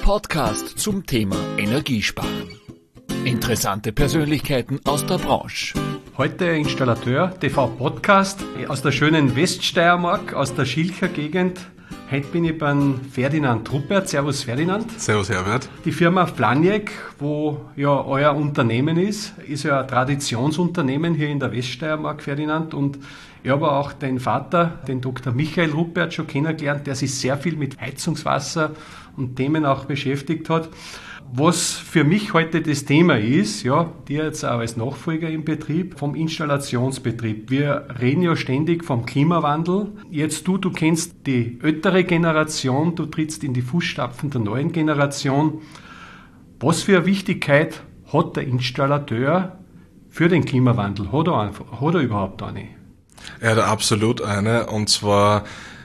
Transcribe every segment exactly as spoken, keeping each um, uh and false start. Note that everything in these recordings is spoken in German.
Podcast zum Thema Energiesparen. Interessante Persönlichkeiten aus der Branche. Heute Installateur, T V-Podcast aus der schönen Weststeiermark, aus der Schilcher Gegend. Heute bin ich beim Ferdinand Ruppert. Servus Ferdinand. Servus Herbert. Die Firma Flaniec, wo ja euer Unternehmen ist, ist ja ein Traditionsunternehmen hier in der Weststeiermark, Ferdinand. Und ich habe auch den Vater, den Doktor Michael Ruppert, schon kennengelernt, der sich sehr viel mit Heizungswasser und Themen auch beschäftigt hat. Was für mich heute das Thema ist, ja, dir jetzt auch als Nachfolger im Betrieb, vom Installationsbetrieb. Wir reden ja ständig vom Klimawandel. Jetzt du, du kennst die ältere Generation, du trittst in die Fußstapfen der neuen Generation. Was für eine Wichtigkeit hat der Installateur für den Klimawandel? Hat er, hat er überhaupt eine? Er hat absolut eine, und zwar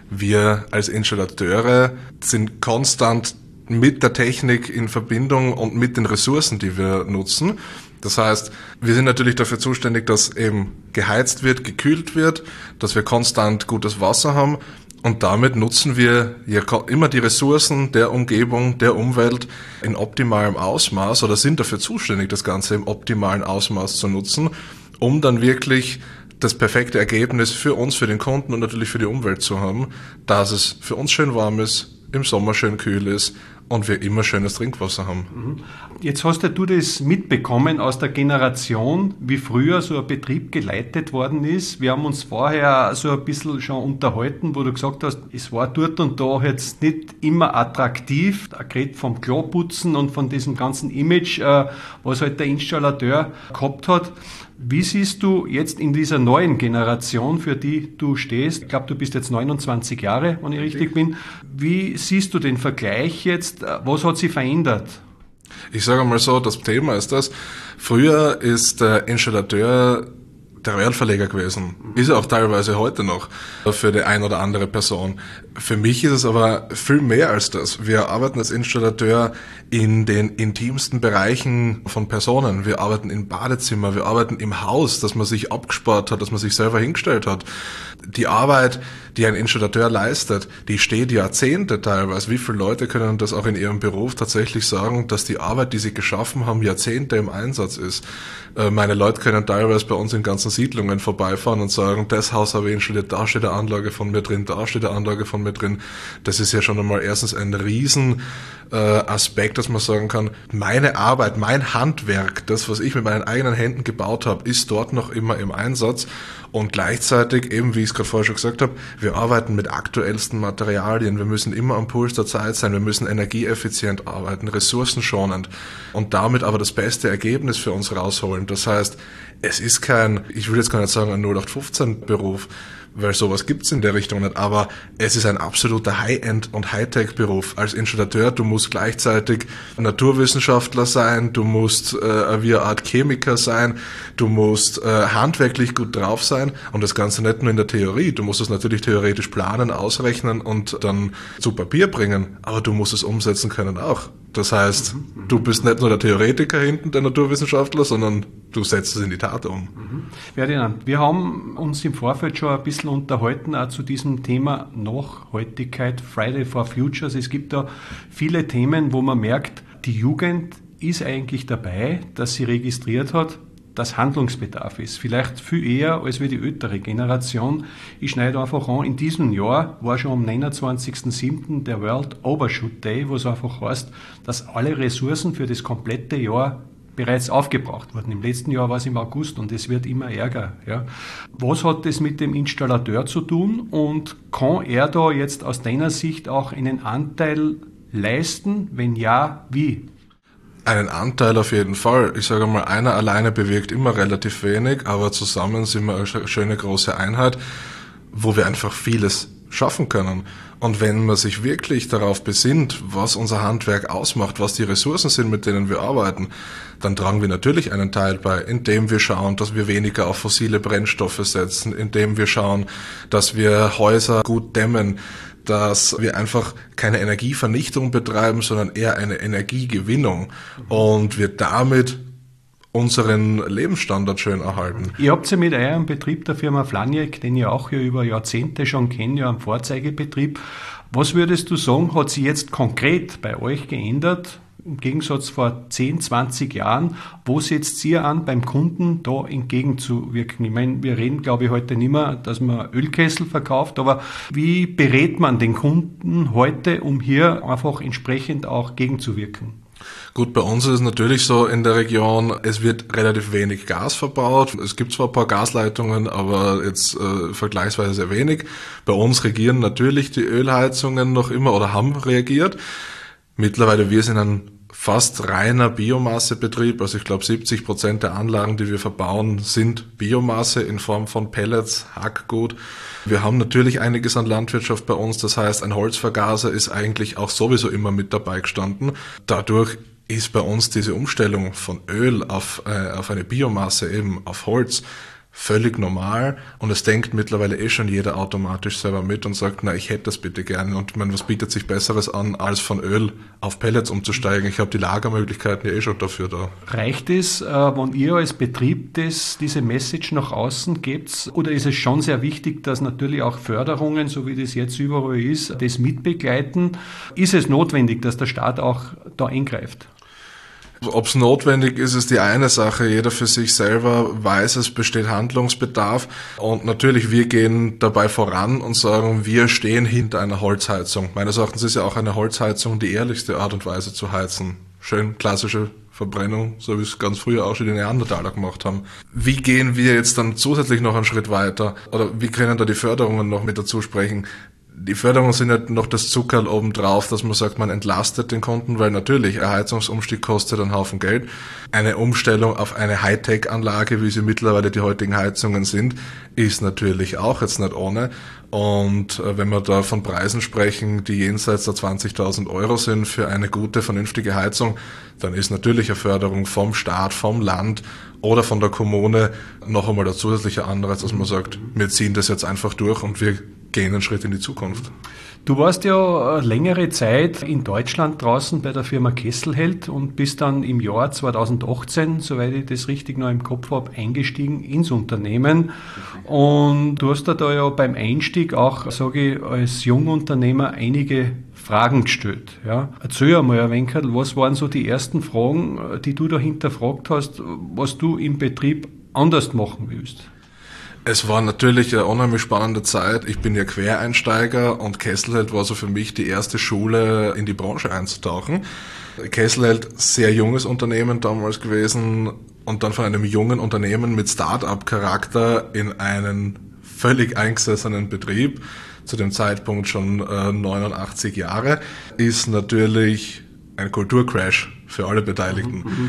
wir als Installateure sind konstant mit der Technik in Verbindung und mit den Ressourcen, die wir nutzen. Das heißt, wir sind natürlich dafür zuständig, dass eben geheizt wird, gekühlt wird, dass wir konstant gutes Wasser haben, und damit nutzen wir ja immer die Ressourcen der Umgebung, der Umwelt in optimalem Ausmaß oder sind dafür zuständig, das Ganze im optimalen Ausmaß zu nutzen, um dann wirklich das perfekte Ergebnis für uns, für den Kunden und natürlich für die Umwelt zu haben, dass es für uns schön warm ist, im Sommer schön kühl ist und wir immer schönes Trinkwasser haben. Jetzt hast ja du das mitbekommen aus der Generation, wie früher so ein Betrieb geleitet worden ist. Wir haben uns vorher so ein bisschen schon unterhalten, wo du gesagt hast, es war dort und da jetzt nicht immer attraktiv, gerade vom Klarputzen und von diesem ganzen Image, was halt der Installateur gehabt hat. Wie siehst du jetzt in dieser neuen Generation, für die du stehst? Ich glaube, du bist jetzt neunundzwanzig Jahre, wenn ich richtig bin. Wie siehst du den Vergleich jetzt? Was hat sich verändert? Ich sage mal so, das Thema ist das. Früher ist der Installateur der Realverleger gewesen. Ist er auch teilweise heute noch für die ein oder andere Person. Für mich ist es aber viel mehr als das. Wir arbeiten als Installateur in den intimsten Bereichen von Personen. Wir arbeiten im Badezimmer, wir arbeiten im Haus, das man sich abgespart hat, das man sich selber hingestellt hat. Die Arbeit, die ein Installateur leistet, die steht Jahrzehnte teilweise. Wie viele Leute können das auch in ihrem Beruf tatsächlich sagen, dass die Arbeit, die sie geschaffen haben, Jahrzehnte im Einsatz ist? Meine Leute können teilweise bei uns in ganzen Siedlungen vorbeifahren und sagen, das Haus habe ich installiert, da steht eine Anlage von mir drin, da steht eine Anlage von mir drin. Das ist ja schon einmal erstens ein riesen äh, Aspekt, dass man sagen kann, meine Arbeit, mein Handwerk, das, was ich mit meinen eigenen Händen gebaut habe, ist dort noch immer im Einsatz. Und gleichzeitig, eben wie ich es gerade vorher schon gesagt habe, wir arbeiten mit aktuellsten Materialien. Wir müssen immer am Puls der Zeit sein. Wir müssen energieeffizient arbeiten, ressourcenschonend und damit aber das beste Ergebnis für uns rausholen. Das heißt, es ist kein, ich will jetzt gar nicht sagen, ein null acht fünfzehn Beruf, weil sowas gibt's in der Richtung nicht, aber es ist ein absoluter High-End- und Hightech-Beruf. Als Installateur, du musst gleichzeitig Naturwissenschaftler sein, du musst äh, wie eine Art Chemiker sein, du musst äh, handwerklich gut drauf sein, und das Ganze nicht nur in der Theorie. Du musst es natürlich theoretisch planen, ausrechnen und dann zu Papier bringen, aber du musst es umsetzen können auch. Das heißt, mhm. du bist nicht nur der Theoretiker hinten, der Naturwissenschaftler, sondern du setzt es in die Tat um. Mhm. Ferdinand, wir haben uns im Vorfeld schon ein bisschen unterhalten, auch zu diesem Thema Nachhaltigkeit, Friday for Futures. Es gibt da viele Themen, wo man merkt, die Jugend ist eigentlich dabei, dass sie registriert hat, dass Handlungsbedarf ist. Vielleicht viel eher als wie die ältere Generation. Ich schneide einfach an, in diesem Jahr war schon am neunundzwanzigsten siebten der World Overshoot Day, wo es einfach heißt, dass alle Ressourcen für das komplette Jahr bereits aufgebraucht wurden. Im letzten Jahr war es im August und es wird immer ärger. Ja. Was hat das mit dem Installateur zu tun, und kann er da jetzt aus deiner Sicht auch einen Anteil leisten? Wenn ja, wie? Einen Anteil auf jeden Fall. Ich sage mal, einer alleine bewirkt immer relativ wenig, aber zusammen sind wir eine schöne große Einheit, wo wir einfach vieles schaffen können. Und wenn man sich wirklich darauf besinnt, was unser Handwerk ausmacht, was die Ressourcen sind, mit denen wir arbeiten, dann tragen wir natürlich einen Teil bei, indem wir schauen, dass wir weniger auf fossile Brennstoffe setzen, indem wir schauen, dass wir Häuser gut dämmen, dass wir einfach keine Energievernichtung betreiben, sondern eher eine Energiegewinnung, und wir damit unseren Lebensstandard schön erhalten. Ihr habt ja mit eurem Betrieb der Firma Flaniec, den ich auch ja über Jahrzehnte schon kenne, ja einen Vorzeigebetrieb. Was würdest du sagen, hat sich jetzt konkret bei euch geändert? Im Gegensatz vor zehn, zwanzig Jahren, wo setzt ihr an, beim Kunden da entgegenzuwirken? Ich meine, wir reden, glaube ich, heute nicht mehr, dass man Ölkessel verkauft, aber wie berät man den Kunden heute, um hier einfach entsprechend auch gegenzuwirken? Gut, bei uns ist es natürlich so in der Region, es wird relativ wenig Gas verbaut. Es gibt zwar ein paar Gasleitungen, aber jetzt äh, vergleichsweise sehr wenig. Bei uns regieren natürlich die Ölheizungen noch immer oder haben reagiert. Mittlerweile, wir sind ein fast reiner Biomassebetrieb, also ich glaube siebzig Prozent der Anlagen, die wir verbauen, sind Biomasse in Form von Pellets, Hackgut. Wir haben natürlich einiges an Landwirtschaft bei uns, das heißt, ein Holzvergaser ist eigentlich auch sowieso immer mit dabei gestanden. Dadurch ist bei uns diese Umstellung von Öl auf, äh, auf eine Biomasse, eben auf Holz, völlig normal, und es denkt mittlerweile eh schon jeder automatisch selber mit und sagt, na, ich hätte das bitte gerne, und man, was bietet sich Besseres an, als von Öl auf Pellets umzusteigen? Ich habe die Lagermöglichkeiten ja eh schon dafür da. Reicht es, äh, wenn ihr als Betrieb das, diese Message nach außen gebt, oder ist es schon sehr wichtig, dass natürlich auch Förderungen, so wie das jetzt überall ist, das mitbegleiten? Ist es notwendig, dass der Staat auch da eingreift? Ob es notwendig ist, ist die eine Sache. Jeder für sich selber weiß, es besteht Handlungsbedarf. Und natürlich, wir gehen dabei voran und sagen, wir stehen hinter einer Holzheizung. Meines Erachtens ist ja auch eine Holzheizung die ehrlichste Art und Weise zu heizen. Schön klassische Verbrennung, so wie es ganz früher auch schon die Neandertaler gemacht haben. Wie gehen wir jetzt dann zusätzlich noch einen Schritt weiter? Oder wie können da die Förderungen noch mit dazu sprechen? Die Förderungen sind ja noch das Zuckerl obendrauf, dass man sagt, man entlastet den Kunden, weil natürlich ein Heizungsumstieg kostet einen Haufen Geld. Eine Umstellung auf eine Hightech-Anlage, wie sie mittlerweile die heutigen Heizungen sind, ist natürlich auch jetzt nicht ohne. Und wenn wir da von Preisen sprechen, die jenseits der zwanzigtausend Euro sind für eine gute, vernünftige Heizung, dann ist natürlich eine Förderung vom Staat, vom Land oder von der Kommune noch einmal der zusätzliche Anreiz, dass man sagt, wir ziehen das jetzt einfach durch und wir gehen einen Schritt in die Zukunft. Du warst ja längere Zeit in Deutschland draußen bei der Firma Kesselheld und bist dann im Jahr zweitausendachtzehn, soweit ich das richtig noch im Kopf habe, eingestiegen ins Unternehmen. Und du hast da, da ja beim Einstieg auch, sage ich, als Jungunternehmer einige Fragen gestellt. Ja. Erzähl einmal ein wenig, was waren so die ersten Fragen, die du da hinterfragt hast, was du im Betrieb anders machen willst? Es war natürlich eine unheimlich spannende Zeit. Ich bin ja Quereinsteiger und Kesselheld war so für mich die erste Schule, in die Branche einzutauchen. Kesselheld, sehr junges Unternehmen damals gewesen und dann von einem jungen Unternehmen mit Start-up-Charakter in einen völlig eingesessenen Betrieb, zu dem Zeitpunkt schon äh, neunundachtzig Jahre, ist natürlich ein Kulturcrash für alle Beteiligten. Mhm.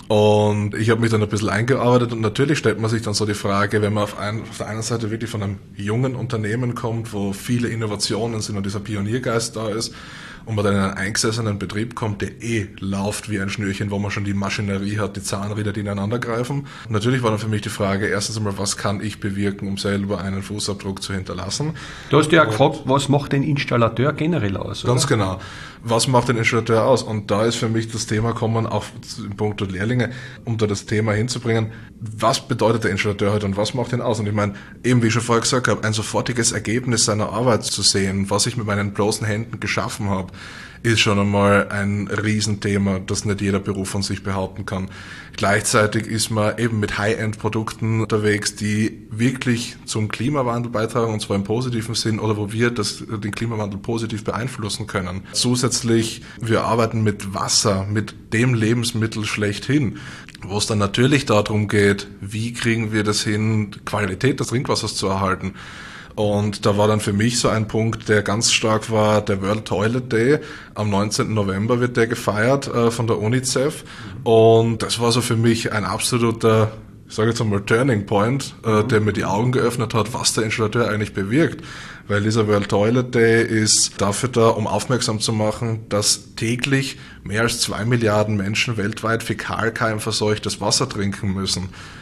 Und ich habe mich dann ein bisschen eingearbeitet und natürlich stellt man sich dann so die Frage, wenn man auf, ein, auf der einen Seite wirklich von einem jungen Unternehmen kommt, wo viele Innovationen sind und dieser Pioniergeist da ist, und man dann in einen eingesessenen Betrieb kommt, der eh läuft wie ein Schnürchen, wo man schon die Maschinerie hat, die Zahnräder, die ineinander greifen. Und natürlich war dann für mich die Frage, erstens einmal, was kann ich bewirken, um selber einen Fußabdruck zu hinterlassen? Du hast ja gefragt, was macht den Installateur generell aus? Ganz oder? genau. Was macht den Installateur aus? Und da ist für mich das Thema kommen, auch im Punkt der Lehrlinge, um da das Thema hinzubringen, was bedeutet der Installateur heute und was macht ihn aus? Und ich meine, eben wie ich schon vorher gesagt habe, ein sofortiges Ergebnis seiner Arbeit zu sehen, was ich mit meinen bloßen Händen geschaffen habe, ist schon einmal ein Riesenthema, das nicht jeder Beruf von sich behaupten kann. Gleichzeitig ist man eben mit High-End-Produkten unterwegs, die wirklich zum Klimawandel beitragen, und zwar im positiven Sinn, oder wo wir das, den Klimawandel positiv beeinflussen können. Zusätzlich, wir arbeiten mit Wasser, mit dem Lebensmittel schlechthin, wo es dann natürlich darum geht, wie kriegen wir das hin, Qualität des Trinkwassers zu erhalten. Und da war dann für mich so ein Punkt, der ganz stark war, der World Toilet Day. Am neunzehnten November wird der gefeiert äh, von der UNICEF. Und das war so für mich ein absoluter, ich sage jetzt einmal Turning Point, äh, der mir die Augen geöffnet hat, was der Installateur eigentlich bewirkt. Weil dieser World Toilet Day ist dafür da, um aufmerksam zu machen, dass täglich mehr als zwei Milliarden Menschen weltweit fäkalkeimverseuchtes Wasser trinken müssen.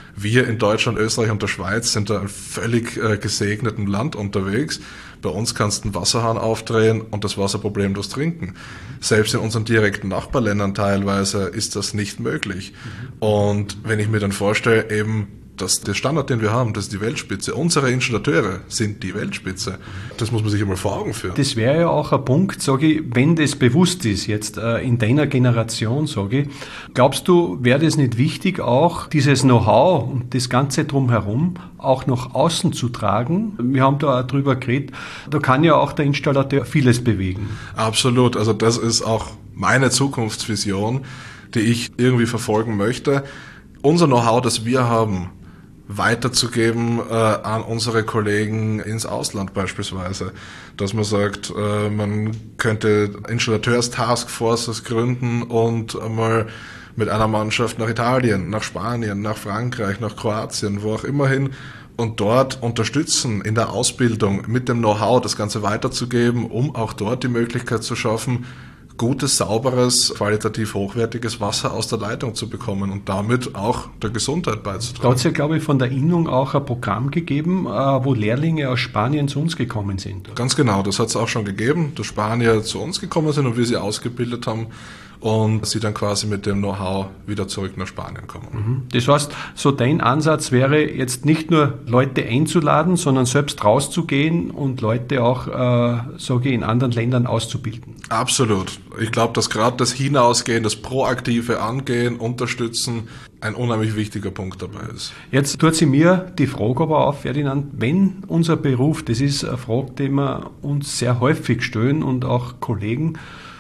Wir in Deutschland, Österreich und der Schweiz sind da in völlig äh, gesegnetem Land unterwegs. Bei uns kannst du einen Wasserhahn aufdrehen und das Wasser problemlos trinken. Selbst in unseren direkten Nachbarländern teilweise ist das nicht möglich. Und wenn ich mir dann vorstelle, eben, dass der Standard, den wir haben, das ist die Weltspitze. Unsere Installateure sind die Weltspitze. Das muss man sich einmal vor Augen führen. Das wäre ja auch ein Punkt, sage ich, wenn das bewusst ist, jetzt äh, in deiner Generation, sage ich, glaubst du, wäre das nicht wichtig, auch dieses Know-how und das Ganze drumherum auch nach außen zu tragen? Wir haben da auch drüber geredet, da kann ja auch der Installateur vieles bewegen. Absolut, also das ist auch meine Zukunftsvision, die ich irgendwie verfolgen möchte. Unser Know-how, das wir haben, weiterzugeben äh, an unsere Kollegen ins Ausland beispielsweise. Dass man sagt, äh, man könnte Installateurs-Taskforces gründen und einmal mit einer Mannschaft nach Italien, nach Spanien, nach Frankreich, nach Kroatien, wo auch immer hin und dort unterstützen in der Ausbildung mit dem Know-how das Ganze weiterzugeben, um auch dort die Möglichkeit zu schaffen, gutes, sauberes, qualitativ hochwertiges Wasser aus der Leitung zu bekommen und damit auch der Gesundheit beizutragen. Da hat es ja, glaube ich, von der Innung auch ein Programm gegeben, wo Lehrlinge aus Spanien zu uns gekommen sind. Ganz genau, das hat es auch schon gegeben, dass Spanier zu uns gekommen sind und wir sie ausgebildet haben und sie dann quasi mit dem Know-how wieder zurück nach Spanien kommen. Das heißt, so dein Ansatz wäre jetzt nicht nur Leute einzuladen, sondern selbst rauszugehen und Leute auch, äh, sage ich, in anderen Ländern auszubilden. Absolut. Ich glaube, dass gerade das Hinausgehen, das proaktive Angehen, Unterstützen ein unheimlich wichtiger Punkt dabei ist. Jetzt tut sie mir die Frage aber auf, Ferdinand, wenn unser Beruf, das ist eine Frage, die wir uns sehr häufig stellen und auch Kollegen,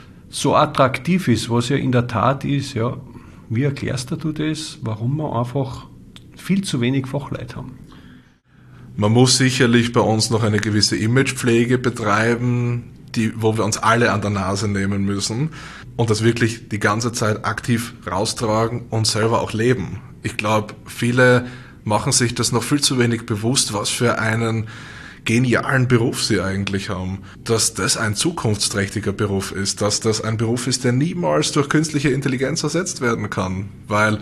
so attraktiv ist, was ja in der Tat ist, ja, wie erklärst du das, warum wir einfach viel zu wenig Fachleute haben? Man muss sicherlich bei uns noch eine gewisse Imagepflege betreiben, die, wo wir uns alle an der Nase nehmen müssen und das wirklich die ganze Zeit aktiv raustragen und selber auch leben. Ich glaube, viele machen sich das noch viel zu wenig bewusst, was für einen genialen Beruf sie eigentlich haben, dass das ein zukunftsträchtiger Beruf ist, dass das ein Beruf ist, der niemals durch künstliche Intelligenz ersetzt werden kann, weil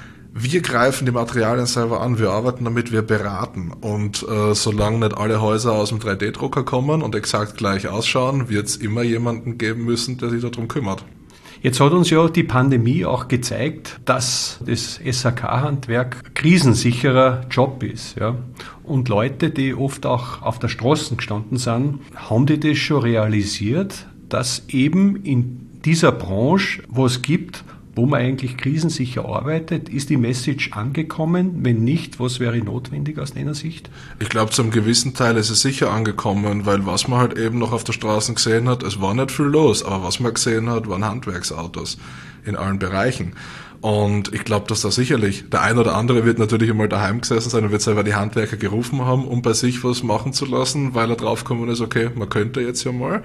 wir greifen die Materialien selber an, wir arbeiten damit, wir beraten und äh, solange nicht alle Häuser aus dem drei D Drucker kommen und exakt gleich ausschauen, wird es immer jemanden geben müssen, der sich darum kümmert. Jetzt hat uns ja die Pandemie auch gezeigt, dass das S H K-Handwerk ein krisensicherer Job ist. Ja. Und Leute, die oft auch auf der Straße gestanden sind, haben die das schon realisiert, dass eben in dieser Branche, wo es gibt, wo man eigentlich krisensicher arbeitet, ist die Message angekommen? Wenn nicht, was wäre notwendig aus deiner Sicht? Ich glaube, zu einem gewissen Teil ist es sicher angekommen, weil was man halt eben noch auf der Straße gesehen hat, es war nicht viel los, aber was man gesehen hat, waren Handwerksautos in allen Bereichen. Und ich glaube, dass da sicherlich der ein oder andere wird natürlich einmal daheim gesessen sein und wird selber die Handwerker gerufen haben, um bei sich was machen zu lassen, weil er draufgekommen ist, okay, man könnte jetzt ja mal.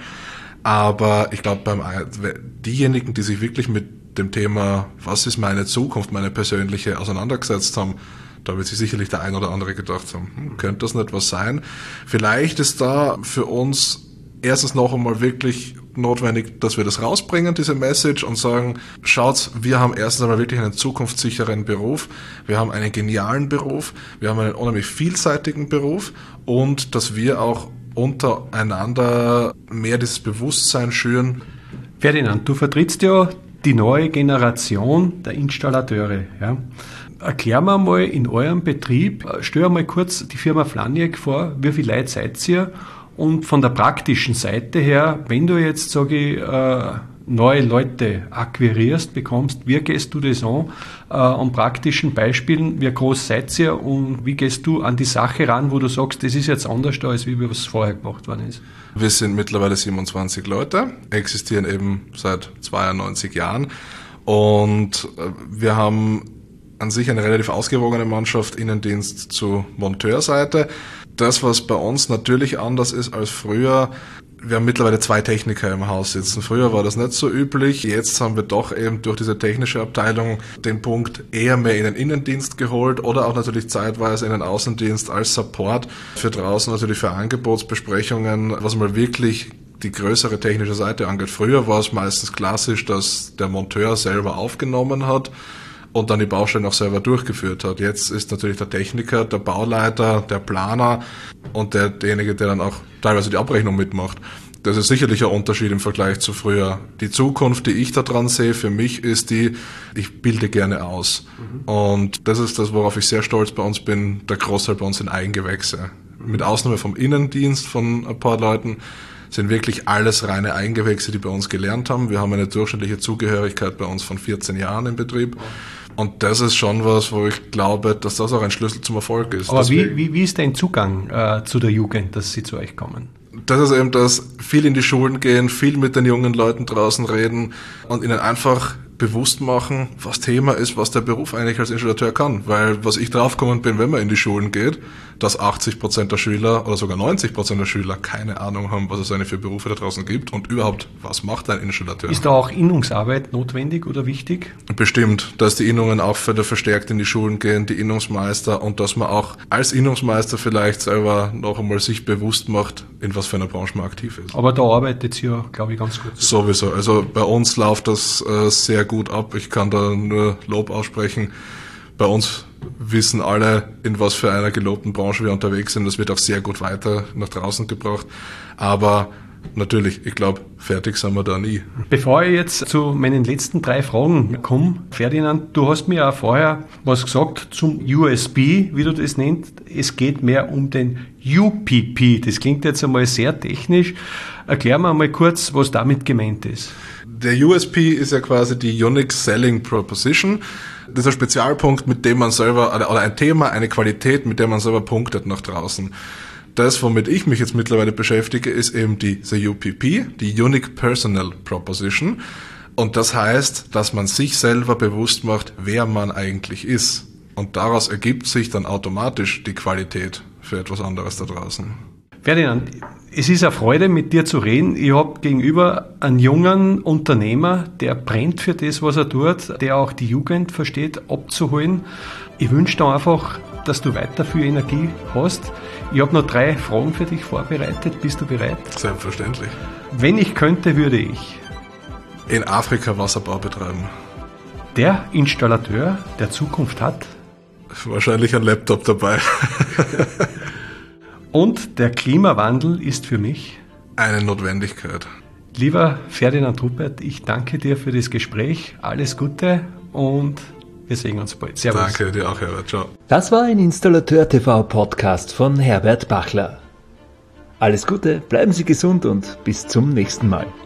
Aber ich glaube, beim diejenigen, die sich wirklich mit dem Thema, was ist meine Zukunft, meine persönliche, auseinandergesetzt haben, da wird sich sicherlich der ein oder andere gedacht haben, hm, könnte das nicht was sein? Vielleicht ist da für uns erstens noch einmal wirklich notwendig, dass wir das rausbringen, diese Message, und sagen, schaut, wir haben erstens einmal wirklich einen zukunftssicheren Beruf, wir haben einen genialen Beruf, wir haben einen unheimlich vielseitigen Beruf und dass wir auch untereinander mehr dieses Bewusstsein schüren. Ferdinand, du vertrittst ja die neue Generation der Installateure. Ja. Erklär mir mal in eurem Betrieb, stell mal kurz die Firma Flaniek vor, wie viele Leute seid ihr? Und von der praktischen Seite her, wenn du jetzt, sage ich, äh, neue Leute akquirierst, bekommst, wie gehst du das an? Äh, an praktischen Beispielen, wie groß seid ihr und wie gehst du an die Sache ran, wo du sagst, das ist jetzt anders da, als wie was vorher gemacht worden ist? Wir sind mittlerweile siebenundzwanzig Leute, existieren eben seit zweiundneunzig Jahren und wir haben an sich eine relativ ausgewogene Mannschaft, Innendienst zu Monteurseite. Das, was bei uns natürlich anders ist als früher, wir haben mittlerweile zwei Techniker im Haus sitzen. Früher war das nicht so üblich. Jetzt haben wir doch eben durch diese technische Abteilung den Punkt eher mehr in den Innendienst geholt oder auch natürlich zeitweise in den Außendienst als Support für draußen, natürlich für Angebotsbesprechungen, was mal wirklich die größere technische Seite angeht. Früher war es meistens klassisch, dass der Monteur selber aufgenommen hat und dann die Baustellen auch selber durchgeführt hat. Jetzt ist natürlich der Techniker, der Bauleiter, der Planer und der, derjenige, der dann auch teilweise die Abrechnung mitmacht. Das ist sicherlich ein Unterschied im Vergleich zu früher. Die Zukunft, die ich da dran sehe, für mich ist die, ich bilde gerne aus. Mhm. Und das ist das, worauf ich sehr stolz bei uns bin, der Großteil bei uns sind Eigengewächse. Mhm. Mit Ausnahme vom Innendienst von ein paar Leuten sind wirklich alles reine Eigengewächse, die bei uns gelernt haben. Wir haben eine durchschnittliche Zugehörigkeit bei uns von vierzehn Jahren im Betrieb. Und das ist schon was, wo ich glaube, dass das auch ein Schlüssel zum Erfolg ist. Aber wie, wie, wie ist dein Zugang äh, zu der Jugend, dass sie zu euch kommen? Das ist eben das, viel in die Schulen gehen, viel mit den jungen Leuten draußen reden und ihnen einfach bewusst machen, was Thema ist, was der Beruf eigentlich als Installateur kann. Weil was ich draufgekommen bin, wenn man in die Schulen geht, dass achtzig Prozent der Schüler oder sogar neunzig Prozent der Schüler keine Ahnung haben, was es eigentlich für Berufe da draußen gibt und überhaupt, was macht ein Installateur. Ist da auch Innungsarbeit notwendig oder wichtig? Bestimmt, dass die Innungen auch wieder verstärkt in die Schulen gehen, die Innungsmeister, und dass man auch als Innungsmeister vielleicht selber noch einmal sich bewusst macht, in was für einer Branche man aktiv ist. Aber da arbeitet ihr ja, glaube ich, ganz gut. Sowieso. Also bei uns läuft das äh, sehr gut ab. Ich kann da nur Lob aussprechen. Bei uns wissen alle, in was für einer gelobten Branche wir unterwegs sind. Das wird auch sehr gut weiter nach draußen gebracht. Aber natürlich, ich glaube, fertig sind wir da nie. Bevor ich jetzt zu meinen letzten drei Fragen komme, Ferdinand, du hast mir auch vorher was gesagt zum U S B, wie du das nennst. Es geht mehr um den U P P. Das klingt jetzt einmal sehr technisch. Erklär mir mal kurz, was damit gemeint ist. Der U S P ist ja quasi die Unique Selling Proposition. Das ist ein Spezialpunkt, mit dem man selber, oder ein Thema, eine Qualität, mit der man selber punktet nach draußen. Das, womit ich mich jetzt mittlerweile beschäftige, ist eben die, die U P P, die Unique Personal Proposition. Und das heißt, dass man sich selber bewusst macht, wer man eigentlich ist. Und daraus ergibt sich dann automatisch die Qualität für etwas anderes da draußen. Ferdinand, es ist eine Freude, mit dir zu reden. Ich habe gegenüber einen jungen Unternehmer, der brennt für das, was er tut, der auch die Jugend versteht, abzuholen. Ich wünsche dir einfach, dass du weiter viel Energie hast. Ich habe noch drei Fragen für dich vorbereitet. Bist du bereit? Selbstverständlich. Wenn ich könnte, würde ich in Afrika Wasserbau betreiben. Der Installateur der Zukunft hat wahrscheinlich ein Laptop dabei. Und der Klimawandel ist für mich eine Notwendigkeit. Lieber Ferdinand Ruppert, ich danke dir für das Gespräch. Alles Gute und wir sehen uns bald. Servus. Danke dir auch, Herbert. Ciao. Das war ein Installateur-T V-Podcast von Herbert Bachler. Alles Gute, bleiben Sie gesund und bis zum nächsten Mal.